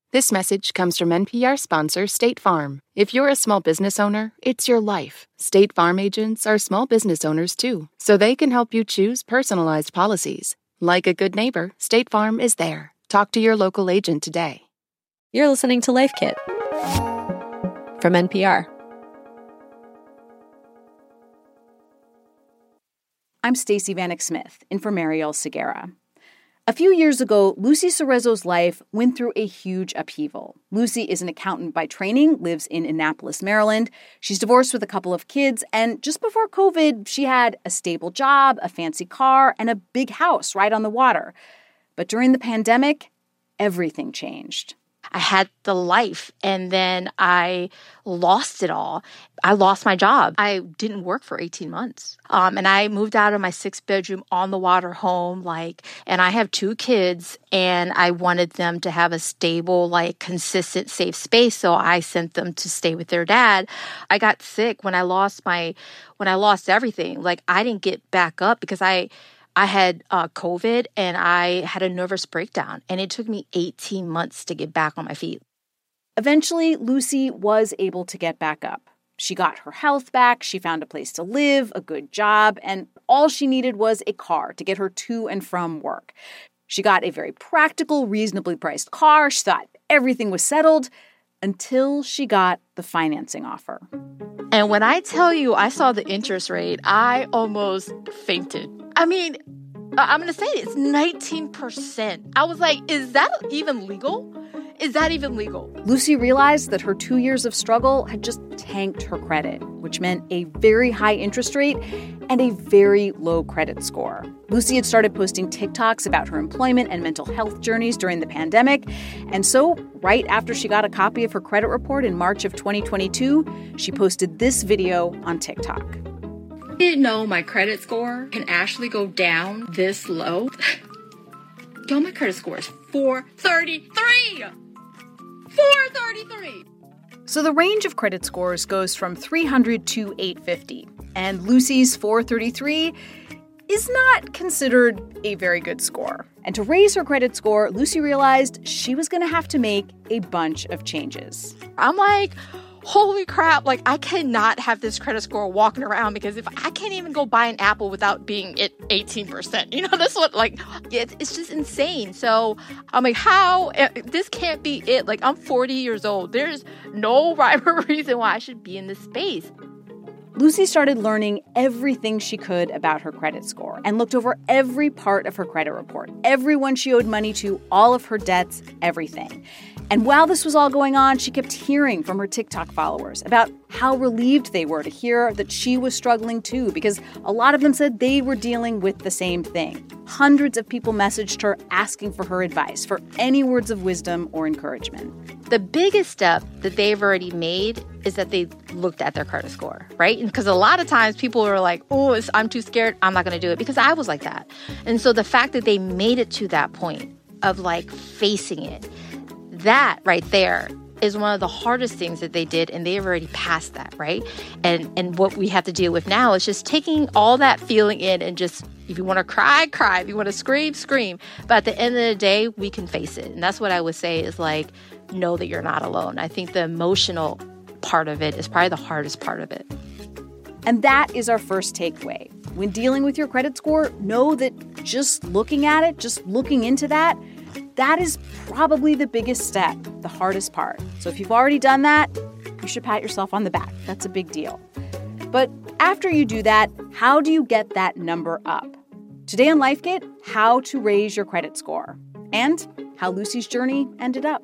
This message comes from NPR sponsor State Farm. If you're a small business owner, it's your life. State Farm agents are small business owners too, so they can help you choose personalized policies. Like a good neighbor, State Farm is there. Talk to your local agent today. You're listening to Life Kit from NPR. I'm Stacey Vanek Smith, in for Mariel Segura. A few years ago, Lucy Cerezo's life went through a huge upheaval. Lucy is an accountant by training, lives in Annapolis, Maryland. She's divorced with a couple of kids, and just before COVID, she had a stable job, a fancy car, and a big house right on the water. But during the pandemic, everything changed. I had the life, and then I lost it all. I lost my job. I didn't work for 18 months. And I moved out of my 6-bedroom on the water home, and I have 2 kids, and I wanted them to have a stable, consistent, safe space. So I sent them to stay with their dad. I got sick when I lost everything. I didn't get back up because I had COVID and I had a nervous breakdown, and it took me 18 months to get back on my feet. Eventually, Lucy was able to get back up. She got her health back, she found a place to live, a good job, and all she needed was a car to get her to and from work. She got a very practical, reasonably priced car. She thought everything was settled until she got the financing offer. And when I tell you I saw the interest rate, I almost fainted. I mean, I'm going to say it, it's 19%. I was like, is that even legal? Is that even legal? Lucy realized that her 2 years of struggle had just tanked her credit, which meant a very high interest rate and a very low credit score. Lucy had started posting TikToks about her employment and mental health journeys during the pandemic. And so, right after she got a copy of her credit report in March of 2022, she posted this video on TikTok. I didn't know my credit score can actually go down this low. Yo, my credit score is 433! 433! So the range of credit scores goes from 300 to 850, and Lucy's 433 is not considered a very good score. And to raise her credit score, Lucy realized she was going to have to make a bunch of changes. I'm like, holy crap, I cannot have this credit score walking around, because if I can't even go buy an apple without being at 18%, that's what, it's just insane. So I'm like, how? This can't be it. I'm 40 years old. There's no rhyme or reason why I should be in this space. Lucy started learning everything she could about her credit score and looked over every part of her credit report, everyone she owed money to, all of her debts, everything. And while this was all going on, she kept hearing from her TikTok followers about how relieved they were to hear that she was struggling too, because a lot of them said they were dealing with the same thing. Hundreds of people messaged her asking for her advice, for any words of wisdom or encouragement. The biggest step that they've already made is that they looked at their credit score, right? Because a lot of times people are like, oh, I'm too scared, I'm not going to do it, because I was like that. And so the fact that they made it to that point of facing it, that right there is one of the hardest things that they did, and they've already passed that, right? And what we have to deal with now is just taking all that feeling in and just, if you want to cry, cry. If you want to scream, scream. But at the end of the day, we can face it. And that's what I would say is know that you're not alone. I think the emotional part of it is probably the hardest part of it. And that is our first takeaway. When dealing with your credit score, know that just looking at it, just looking into that is probably the biggest step, the hardest part. So if you've already done that, you should pat yourself on the back. That's a big deal. But after you do that, how do you get that number up? Today on Life Kit, how to raise your credit score and how Lucy's journey ended up.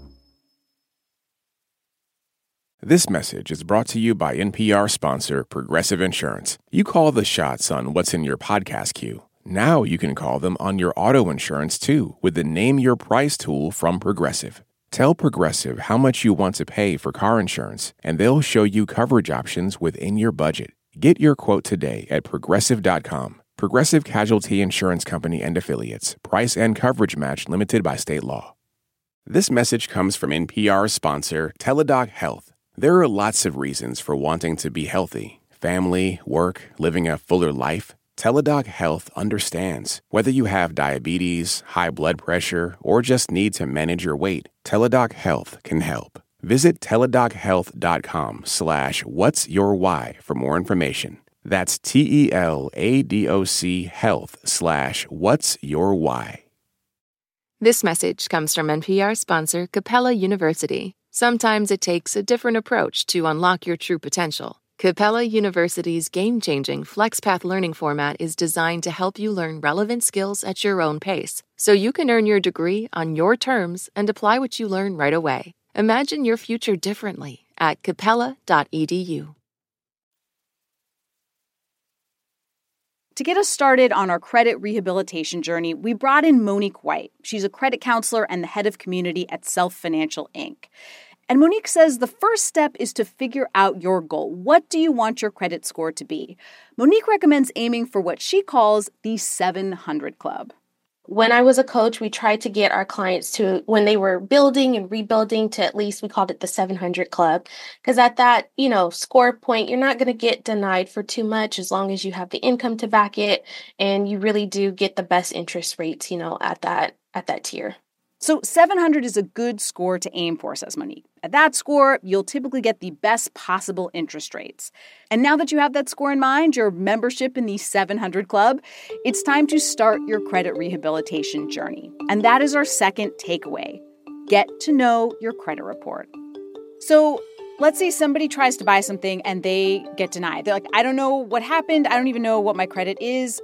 This message is brought to you by NPR sponsor Progressive Insurance. You call the shots on what's in your podcast queue. Now you can call them on your auto insurance, too, with the Name Your Price tool from Progressive. Tell Progressive how much you want to pay for car insurance, and they'll show you coverage options within your budget. Get your quote today at Progressive.com. Progressive Casualty Insurance Company and Affiliates. Price and coverage match limited by state law. This message comes from NPR sponsor Teladoc Health. There are lots of reasons for wanting to be healthy. Family, work, living a fuller life. Teladoc Health understands. Whether you have diabetes, high blood pressure, or just need to manage your weight, Teladoc Health can help. Visit teladochealth.com/what's your why for more information. That's TELADOC health/what's your why. This message comes from NPR sponsor Capella University. Sometimes it takes a different approach to unlock your true potential. Capella University's game-changing FlexPath learning format is designed to help you learn relevant skills at your own pace, so you can earn your degree on your terms and apply what you learn right away. Imagine your future differently at capella.edu. To get us started on our credit rehabilitation journey, we brought in Monique White. She's a credit counselor and the head of community at Self Financial Inc. And Monique says the first step is to figure out your goal. What do you want your credit score to be? Monique recommends aiming for what she calls the 700 Club. When I was a coach, we tried to get our clients to, when they were building and rebuilding, to at least, we called it the 700 Club. Because at that, score point, you're not going to get denied for too much as long as you have the income to back it. And you really do get the best interest rates, at that tier. So 700 is a good score to aim for, says Monique. At that score, you'll typically get the best possible interest rates. And now that you have that score in mind, your membership in the 700 Club, it's time to start your credit rehabilitation journey. And that is our second takeaway. Get to know your credit report. So let's say somebody tries to buy something and they get denied. They're like, I don't know what happened. I don't even know what my credit is.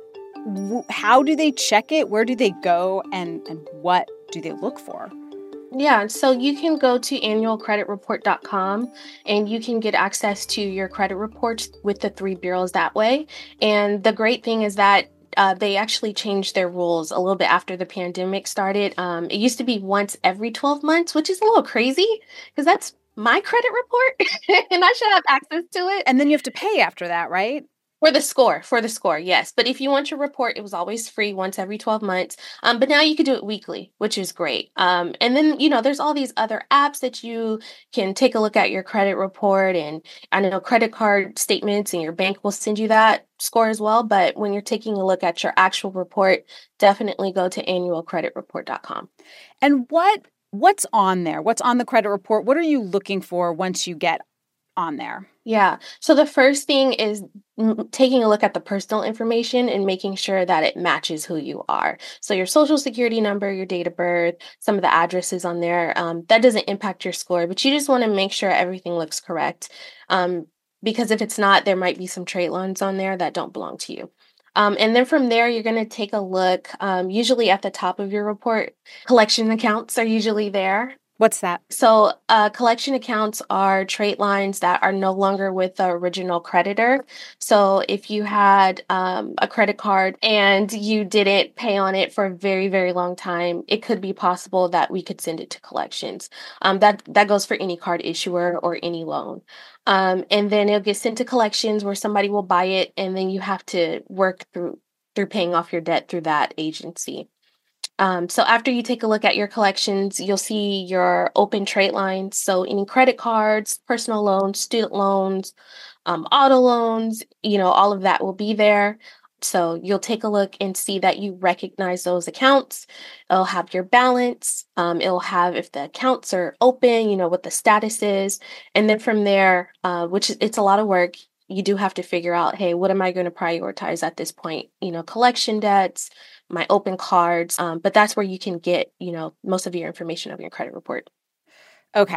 How do they check it? Where do they go? And what do they look for? Yeah, so you can go to annualcreditreport.com and you can get access to your credit reports with the 3 bureaus that way. And the great thing is that they actually changed their rules a little bit after the pandemic started. It used to be once every 12 months, which is a little crazy because that's my credit report and I should have access to it. And then you have to pay after that, right? For the score, yes. But if you want your report, it was always free once every 12 months. But now you can do it weekly, which is great. And then, there's all these other apps that you can take a look at your credit report. And I know credit card statements and your bank will send you that score as well. But when you're taking a look at your actual report, definitely go to annualcreditreport.com. And what's on there? What's on the credit report? What are you looking for once you get on there? Yeah. So the first thing is taking a look at the personal information and making sure that it matches who you are. So your social security number, your date of birth, some of the addresses on there, that doesn't impact your score, but you just want to make sure everything looks correct. Because if it's not, there might be some trade loans on there that don't belong to you. And then from there, you're going to take a look, usually at the top of your report, collection accounts are usually there. What's that? So collection accounts are trade lines that are no longer with the original creditor. So if you had a credit card and you didn't pay on it for a very, very long time, it could be possible that we could send it to collections. That goes for any card issuer or any loan. And then it'll get sent to collections where somebody will buy it, and then you have to work through paying off your debt through that agency. So after you take a look at your collections, you'll see your open trade lines. So any credit cards, personal loans, student loans, auto loans, all of that will be there. So you'll take a look and see that you recognize those accounts. It'll have your balance. It'll have if the accounts are open, what the status is. And then from there, it's a lot of work, you do have to figure out, hey, what am I going to prioritize at this point? Collection debts, my open cards, but that's where you can get, most of your information of your credit report. Okay.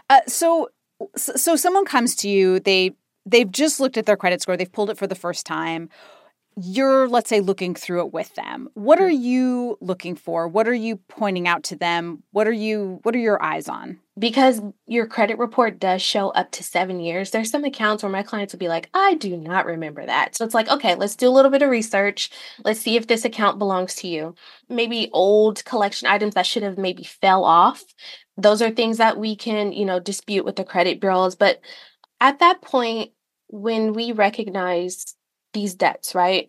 So someone comes to you, they've just looked at their credit score, they've pulled it for the first time. You're, let's say, looking through it with them. What are you looking for? What are you pointing out to them? What are your eyes on? Because your credit report does show up to 7 years, there's some accounts where my clients will be like, I do not remember that. So it's like, okay, let's do a little bit of research. Let's see if this account belongs to you. Maybe old collection items that should have maybe fell off. Those are things that we can, dispute with the credit bureaus. But at that point, when we recognize these debts, right?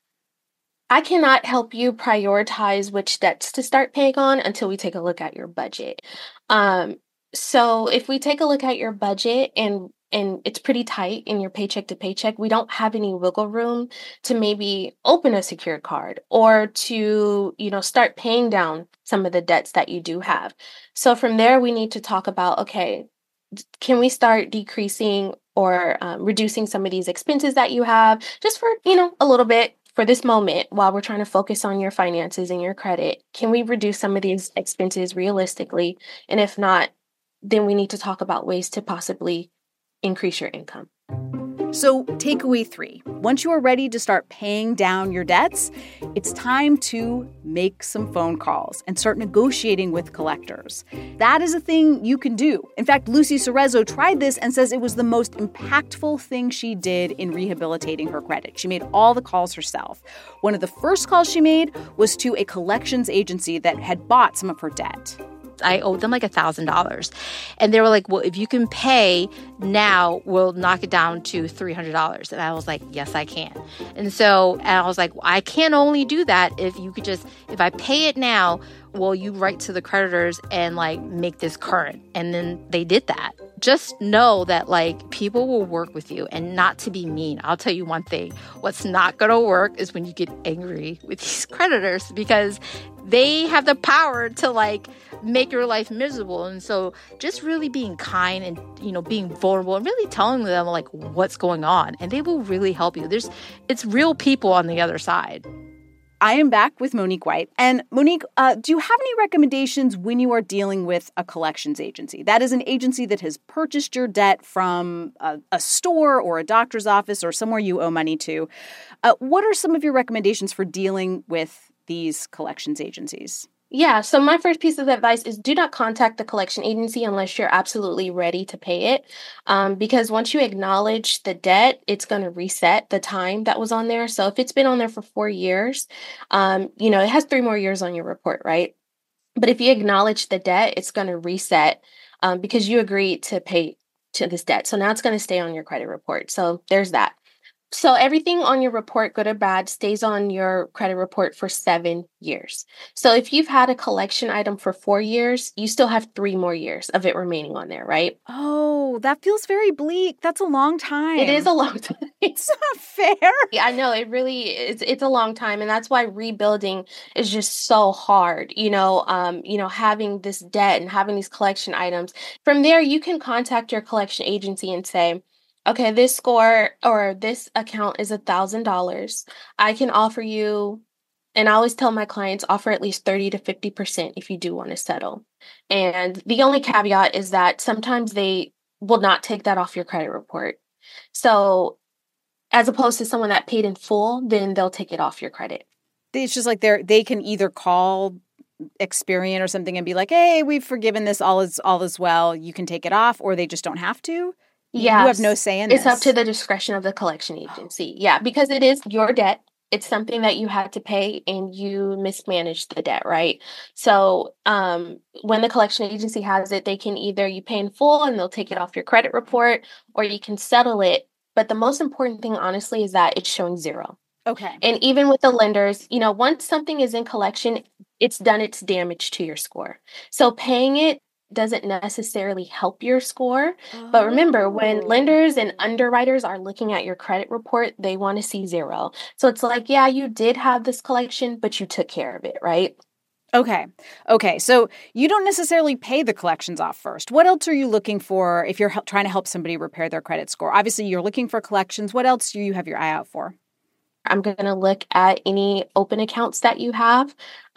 I cannot help you prioritize which debts to start paying on until we take a look at your budget. So if we take a look at your budget and and it's pretty tight in your paycheck to paycheck, we don't have any wiggle room to maybe open a secured card or to, start paying down some of the debts that you do have. So from there, we need to talk about, okay, can we start decreasing or reducing some of these expenses that you have just for, a little bit for this moment while we're trying to focus on your finances and your credit? Can we reduce some of these expenses realistically? And if not, then we need to talk about ways to possibly increase your income. So takeaway 3, once you are ready to start paying down your debts, it's time to make some phone calls and start negotiating with collectors. That is a thing you can do. In fact, Lucy Cerezo tried this and says it was the most impactful thing she did in rehabilitating her credit. She made all the calls herself. One of the first calls she made was to a collections agency that had bought some of her debt. I owed them like $1,000. And they were like, well, if you can pay now, we'll knock it down to $300. And I was like, yes, I can. And I was like, I can only do that if I pay it now, will you write to the creditors and make this current? And then they did that. Just know that people will work with you, and not to be mean. I'll tell you one thing. What's not going to work is when you get angry with these creditors, because they have the power to make your life miserable. And so just really being kind and, being vulnerable and really telling them what's going on, and they will really help you. It's real people on the other side. I am back with Monique White. And Monique, do you have any recommendations when you are dealing with a collections agency? That is an agency that has purchased your debt from a store or a doctor's office or somewhere you owe money to. What are some of your recommendations for dealing with these collections agencies? Yeah, so my first piece of advice is do not contact the collection agency unless you're absolutely ready to pay it. Because once you acknowledge the debt, it's going to reset the time that was on there. So if it's been on there for 4 years, it has 3 more years on your report, right? But if you acknowledge the debt, it's going to reset because you agreed to pay to this debt. So now it's going to stay on your credit report. So there's that. So everything on your report, good or bad, stays on your credit report for 7 years. So if you've had a collection item for 4 years, you still have 3 more years of it remaining on there, right? Oh, that feels very bleak. That's a long time. It is a long time. It's not fair. Yeah, I know. It really is. It's a long time. And that's why rebuilding is just so hard, having this debt and having these collection items. From there, you can contact your collection agency and say, okay, this score or this account is $1,000. I can offer you, and I always tell my clients, offer at least 30 to 50% if you do want to settle. And the only caveat is that sometimes they will not take that off your credit report. So as opposed to someone that paid in full, then they'll take it off your credit. It's just they can either call Experian or something and be like, hey, we've forgiven this, all is well, you can take it off, or they just don't have to. Yeah, you have no say in this. It's up to the discretion of the collection agency. Yeah, because it is your debt. It's something that you had to pay and you mismanaged the debt, right? So when the collection agency has it, they can either you pay in full and they'll take it off your credit report, or you can settle it. But the most important thing, honestly, is that it's showing 0. Okay. And even with the lenders, once something is in collection, it's done its damage to your score. So paying it doesn't necessarily help your score. But remember, when lenders and underwriters are looking at your credit report, they want to see 0. So it's like, yeah, you did have this collection, but you took care of it, right? Okay. So you don't necessarily pay the collections off first. What else are you looking for if you're trying to help somebody repair their credit score? Obviously, you're looking for collections. What else do you have your eye out for? I'm going to look at any open accounts that you have.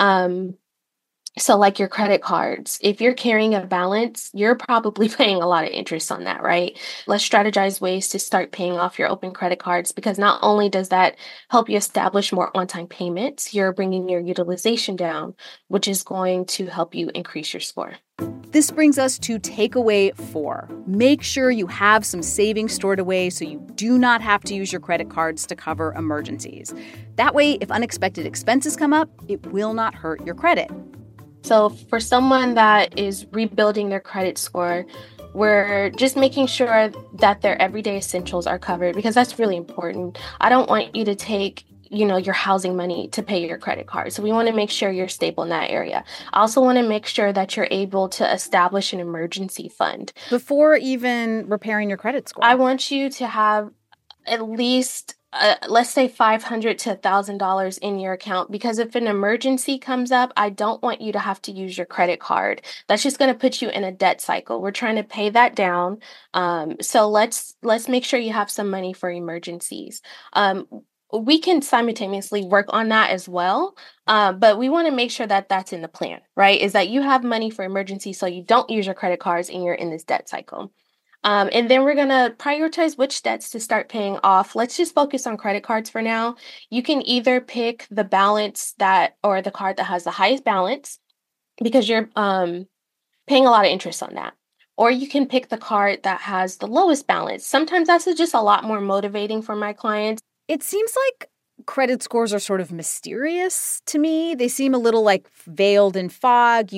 So like your credit cards, if you're carrying a balance, you're probably paying a lot of interest on that, right? Let's strategize ways to start paying off your open credit cards, because not only does that help you establish more on-time payments, you're bringing your utilization down, which is going to help you increase your score. This brings us to takeaway 4. Make sure you have some savings stored away so you do not have to use your credit cards to cover emergencies. That way, if unexpected expenses come up, it will not hurt your credit. So for someone that is rebuilding their credit score, we're just making sure that their everyday essentials are covered, because that's really important. I don't want you to take your housing money to pay your credit card. So we want to make sure you're stable in that area. I also want to make sure that you're able to establish an emergency fund. Before even repairing your credit score. I want you to have at least, let's say $500 to $1,000 in your account, because if an emergency comes up, I don't want you to have to use your credit card. That's just going to put you in a debt cycle. We're trying to pay that down. So let's make sure you have some money for emergencies. We can simultaneously work on that as well. But we want to make sure that that's in the plan, right? Is that you have money for emergency so you don't use your credit cards and you're in this debt cycle. And then we're going to prioritize which debts to start paying off. Let's just focus on credit cards for now. You can either pick the balance or the card that has the highest balance, because you're paying a lot of interest on that. Or you can pick the card that has the lowest balance. Sometimes that's just a lot more motivating for my clients. It seems like credit scores are sort of mysterious to me. They seem a little like veiled in fog.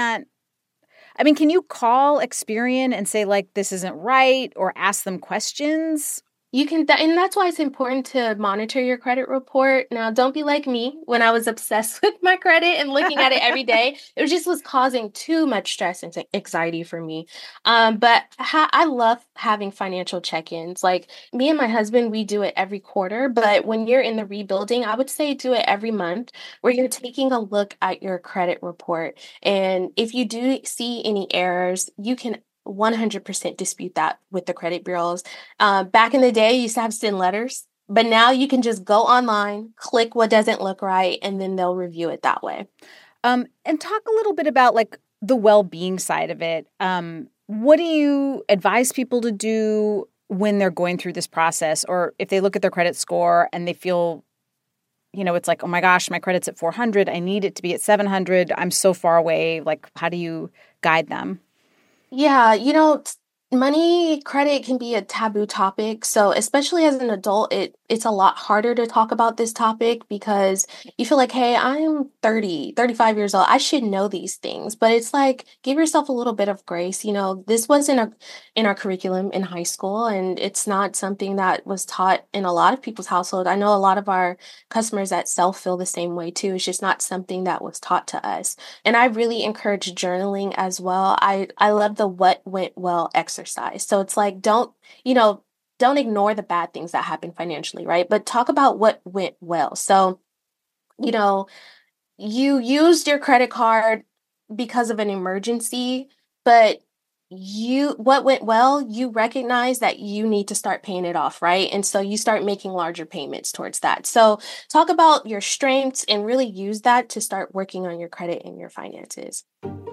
Can you call Experian and say, like, this isn't right, or ask them questions? You can, and that's why it's important to monitor your credit report. Now, don't be like me when I was obsessed with my credit and looking at it every day. It was causing too much stress and anxiety for me. But I love having financial check-ins. Like, me and my husband, we do it every quarter. But when you're in the rebuilding, I would say do it every month, where you're taking a look at your credit report. And if you do see any errors, you can 100% dispute that with the credit bureaus. Back in the day, you used to have to send letters, but now you can just go online, click what doesn't look right, and then they'll review it that way. And talk a little bit about like the well-being side of it. What do you advise people to do when they're going through this process, or if they look at their credit score and they feel, it's like, oh my gosh, my credit's at 400. I need it to be at 700. I'm so far away. Like, how do you guide them? Yeah, money, credit can be a taboo topic. So especially as an adult, it's a lot harder to talk about this topic, because you feel like, hey, I'm 35 years old. I should know these things. But it's like, give yourself a little bit of grace. This wasn't in our curriculum in high school, and it's not something that was taught in a lot of people's household. I know a lot of our customers at Self feel the same way too. It's just not something that was taught to us. And I really encourage journaling as well. I love the what went well exercise. So it's like, don't ignore the bad things that happen financially, right? But talk about what went well. So, you used your credit card because of an emergency, but what went well, you recognize that you need to start paying it off, right? And so you start making larger payments towards that. So talk about your strengths and really use that to start working on your credit and your finances.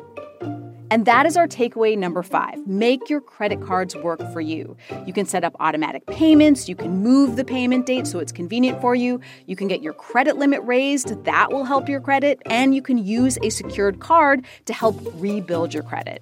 And that is our takeaway number 5. Make your credit cards work for you. You can set up automatic payments. You can move the payment date so it's convenient for you. You can get your credit limit raised. That will help your credit. And you can use a secured card to help rebuild your credit.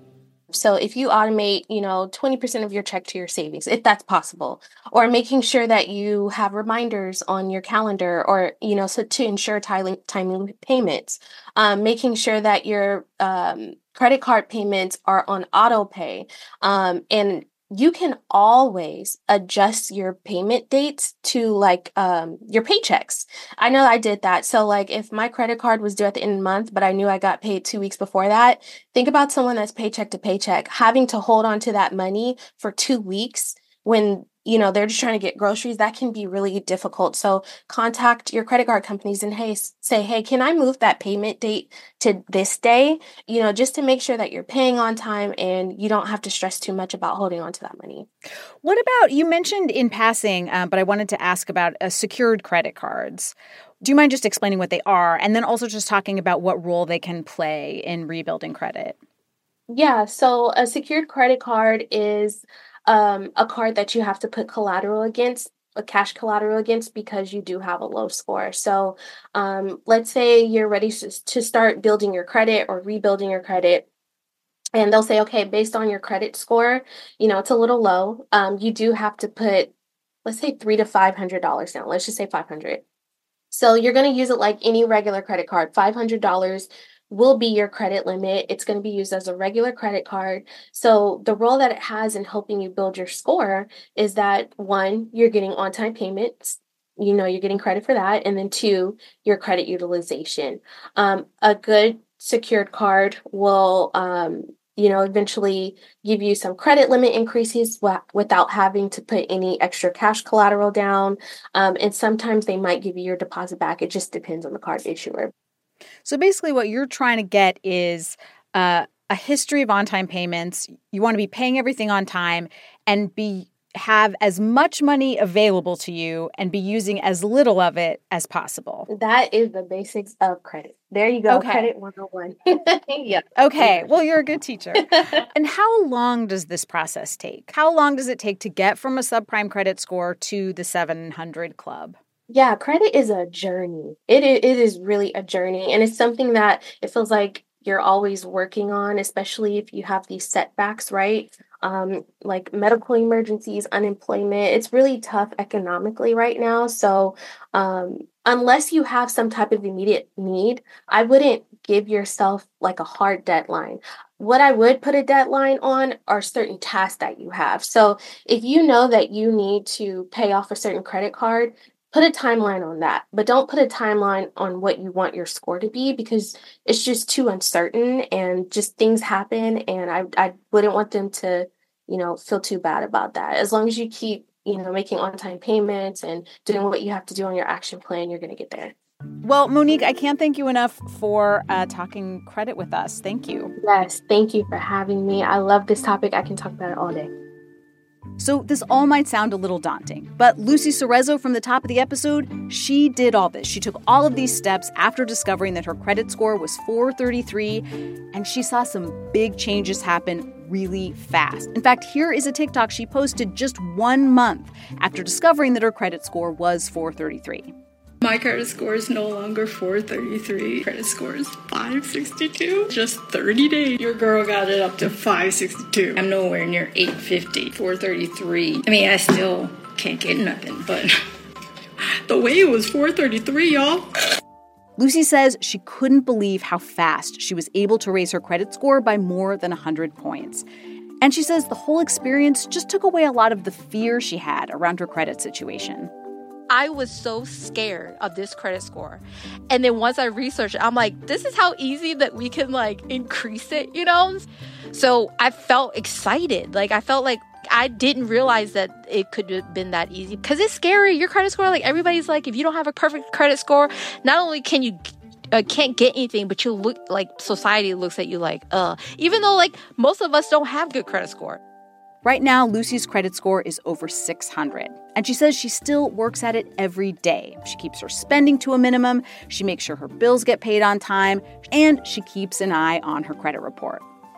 So if you automate, 20% of your check to your savings, if that's possible, or making sure that you have reminders on your calendar, or, so to ensure timely payments, making sure that your credit card payments are on auto pay, and you can always adjust your payment dates to your paychecks. I know I did that. So if my credit card was due at the end of the month, but I knew I got paid 2 weeks before that, think about someone that's paycheck to paycheck, having to hold on to that money for 2 weeks when they're just trying to get groceries. That can be really difficult. So contact your credit card companies and say, hey, can I move that payment date to this day? Just to make sure that you're paying on time and you don't have to stress too much about holding on to that money. What about, you mentioned in passing, but I wanted to ask about secured credit cards. Do you mind just explaining what they are, and then also just talking about what role they can play in rebuilding credit? Yeah, so a secured credit card is a card that you have to put collateral against, a cash collateral against, because you do have a low score. So let's say you're ready to start building your credit or rebuilding your credit. And they'll say, okay, based on your credit score, it's a little low. You do have to put, let's say $300 to $500 down. Let's just say $500. So you're going to use it like any regular credit card. $500 will be your credit limit. It's going to be used as a regular credit card. So the role that it has in helping you build your score is that, 1, you're getting on-time payments. you're getting credit for that. And then 2, your credit utilization. A good secured card will, eventually give you some credit limit increases without having to put any extra cash collateral down. And sometimes they might give you your deposit back. It just depends on the card issuer. So basically what you're trying to get is a history of on-time payments. You want to be paying everything on time and have as much money available to you and be using as little of it as possible. That is the basics of credit. There you go. Okay. Credit 101. Yeah. Okay. Well, you're a good teacher. And how long does this process take? How long does it take to get from a subprime credit score to the 700 club? Yeah, credit is a journey. It is really a journey. And it's something that it feels like you're always working on, especially if you have these setbacks, right? Like medical emergencies, unemployment. It's really tough economically right now. So unless you have some type of immediate need, I wouldn't give yourself like a hard deadline. What I would put a deadline on are certain tasks that you have. So if you know that you need to pay off a certain credit card, put a timeline on that, but don't put a timeline on what you want your score to be because it's just too uncertain and just things happen. And I wouldn't want them to, feel too bad about that. As long as you keep, making on-time payments and doing what you have to do on your action plan, you're going to get there. Well, Monique, I can't thank you enough for talking credit with us. Thank you. Yes, thank you for having me. I love this topic. I can talk about it all day. So this all might sound a little daunting, but Lucy Cerezo from the top of the episode, she did all this. She took all of these steps after discovering that her credit score was 433, and she saw some big changes happen really fast. In fact, here is a TikTok she posted just 1 month after discovering that her credit score was 433. My credit score is no longer 433. Credit score is 562. Just 30 days. Your girl got it up to 562. I'm nowhere near 850. 433. I mean, I still can't get nothing, but the way it was 433, y'all. Lucy says she couldn't believe how fast she was able to raise her credit score by more than 100 points. And she says the whole experience just took away a lot of the fear she had around her credit situation. I was so scared of this credit score. And then once I researched it, I'm like, this is how easy that we can increase it, So I felt excited. I felt like I didn't realize that it could have been that easy because it's scary. Your credit score, everybody's if you don't have a perfect credit score, not only can you can't get anything, but you look society looks at you even though most of us don't have good credit score. Right now, Lucy's credit score is over 600, and she says she still works at it every day. She keeps her spending to a minimum, she makes sure her bills get paid on time, and she keeps an eye on her credit report.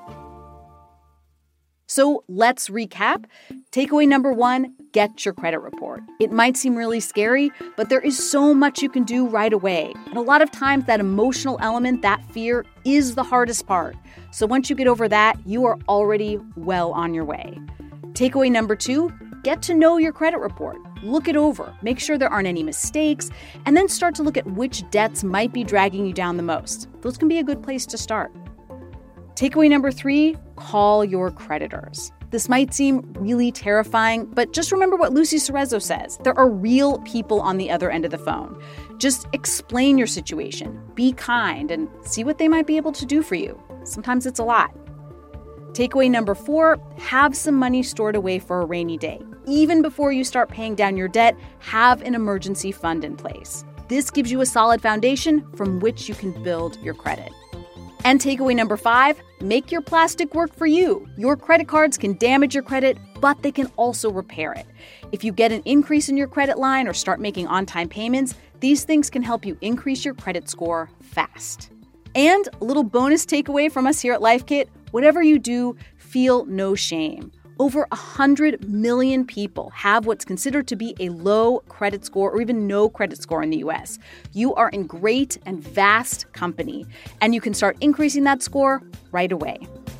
So let's recap. Takeaway number 1, get your credit report. It might seem really scary, but there is so much you can do right away. And a lot of times that emotional element, that fear, is the hardest part. So once you get over that, you are already well on your way. Takeaway number 2, get to know your credit report. Look it over, make sure there aren't any mistakes, and then start to look at which debts might be dragging you down the most. Those can be a good place to start. Takeaway number 3, call your creditors. This might seem really terrifying, but just remember what Lucy Cerezo says. There are real people on the other end of the phone. Just explain your situation, be kind, and see what they might be able to do for you. Sometimes it's a lot. Takeaway number 4, have some money stored away for a rainy day. Even before you start paying down your debt, have an emergency fund in place. This gives you a solid foundation from which you can build your credit. And takeaway number 5, make your plastic work for you. Your credit cards can damage your credit, but they can also repair it. If you get an increase in your credit line or start making on-time payments, these things can help you increase your credit score fast. And a little bonus takeaway from us here at Life Kit, whatever you do, feel no shame. Over 100 million people have what's considered to be a low credit score or even no credit score in the U.S. You are in great and vast company, and you can start increasing that score right away.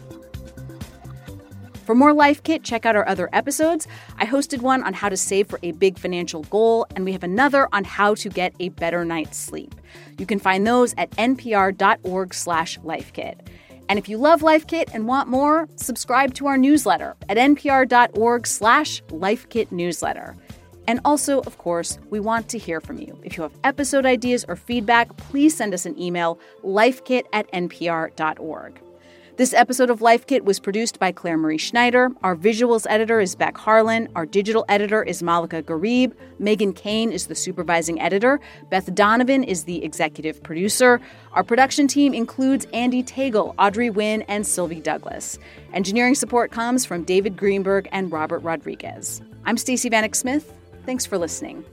For more Life Kit, check out our other episodes. I hosted one on how to save for a big financial goal, and we have another on how to get a better night's sleep. You can find those at npr.org/lifekit. And if you love Life Kit and want more, subscribe to our newsletter at npr.org/lifekitnewsletter. And also, of course, we want to hear from you. If you have episode ideas or feedback, please send us an email, lifekit@npr.org. This episode of Life Kit was produced by Claire Marie Schneider. Our visuals editor is Beck Harlan. Our digital editor is Malika Garib. Megan Kane is the supervising editor. Beth Donovan is the executive producer. Our production team includes Andy Tagle, Audrey Wynn, and Sylvie Douglas. Engineering support comes from David Greenberg and Robert Rodriguez. I'm Stacey Vanek Smith. Thanks for listening.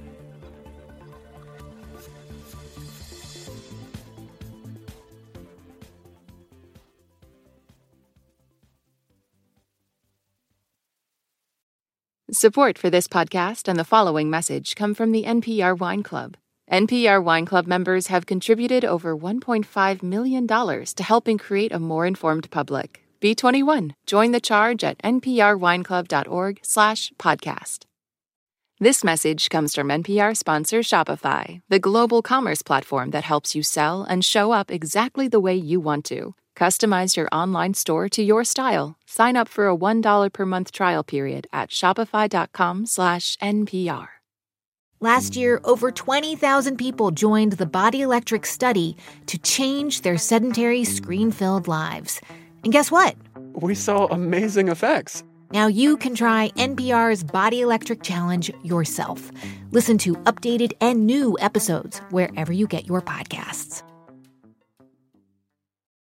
Support for this podcast and the following message come from the NPR Wine Club. NPR Wine Club members have contributed over $1.5 million to helping create a more informed public. Be 21. Join the charge at nprwineclub.org/podcast. This message comes from NPR sponsor Shopify, the global commerce platform that helps you sell and show up exactly the way you want to. Customize your online store to your style. Sign up for a $1 per month trial period at shopify.com/NPR. Last year, over 20,000 people joined the Body Electric study to change their sedentary, screen-filled lives. And guess what? We saw amazing effects. Now you can try NPR's Body Electric Challenge yourself. Listen to updated and new episodes wherever you get your podcasts.